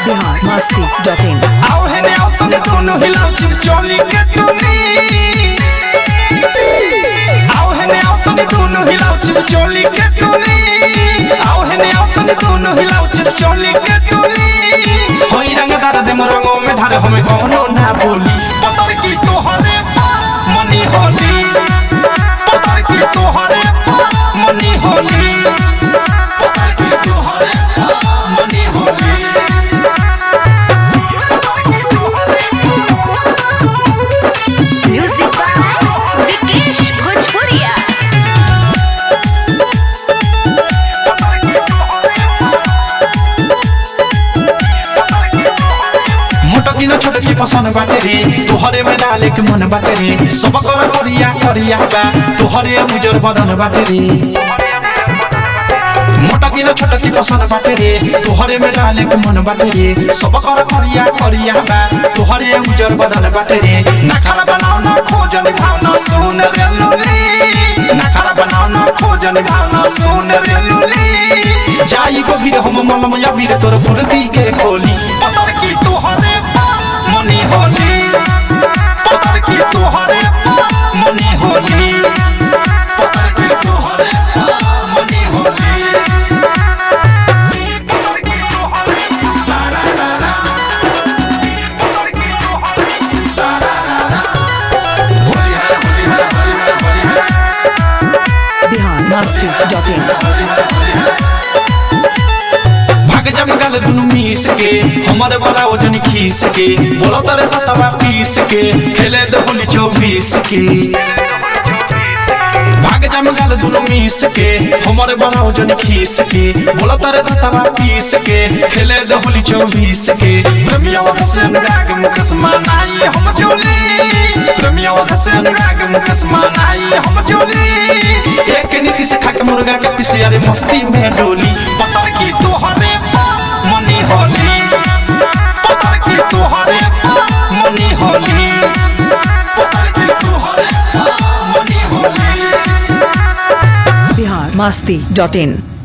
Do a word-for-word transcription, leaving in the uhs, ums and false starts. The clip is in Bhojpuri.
बिहार मस्ती डॉट इन। आओ है ने आओ तने दोनों हिलाओ चीज चोली के टोली। आओ है ने आओ तने दोनों हिलाओ चीज चोली के टोली। आओ है ने आओ तने दोनों हिलाओ चीज चोली के टोली। होई रंगदार दे मोरंगों में ढारे हमें कोनो ना बोली। पतर की तोहरे मनी होली। पतर की तोहरे मनी होली। पतर की तोहरे मनी होली। Music by Vikesh Bhojpuria. मोटकी न छोटकी पसंद बाटे रे तोहरे में डाले के मन बाटे रे। सब कर करिया करिया बा तोहरे उजर बदन बाटे रे। मोटकी न छोटकी पसंद बाटे रे तोहरे में डाले के मन बाटे रे। सब कर करिया करिया बा तोहरे उजर बदन बाटे रे। नखरा बनाओ न खोजन भावना सुन रे लोली। नखरा बनाओ न खोजन भावना सुन रे लोली। जाई को भीड़ हम मलम या भीड़ तोर फुर्ती के खोली। पतर की तोहरे मनी होली। पतर की तोहरे मनी होली। पतर की तोहरे मनी होली। सारा रा रा सारा रा रा होली है होली है होली है होली है। Bihar Masti dot in. भाग जमगल दुनु मीस के हमारे बड़ा वजन खीस के। बोलो तारे तवा पीस के खेले दे होली चौबीस के। भाग जमगल दुनु मीस के हमारे बड़ा वजन खीस के। बोलो तारे तवा पीस के खेले दे होली चौबीस के। प्रेमियों से अनुराग मुकस मनाई हम जोली। प्रेमियों से अनुराग मुकस मनाई हम जोली। एक नीति से खाके मुर्गा के पीछे अरे मस्ती में डोली। पतर की तोहरे मनी होली। पतर की तोहरे मनी होली। पतर की तोहरे मनी होली। बिहार मस्ती डॉट इन।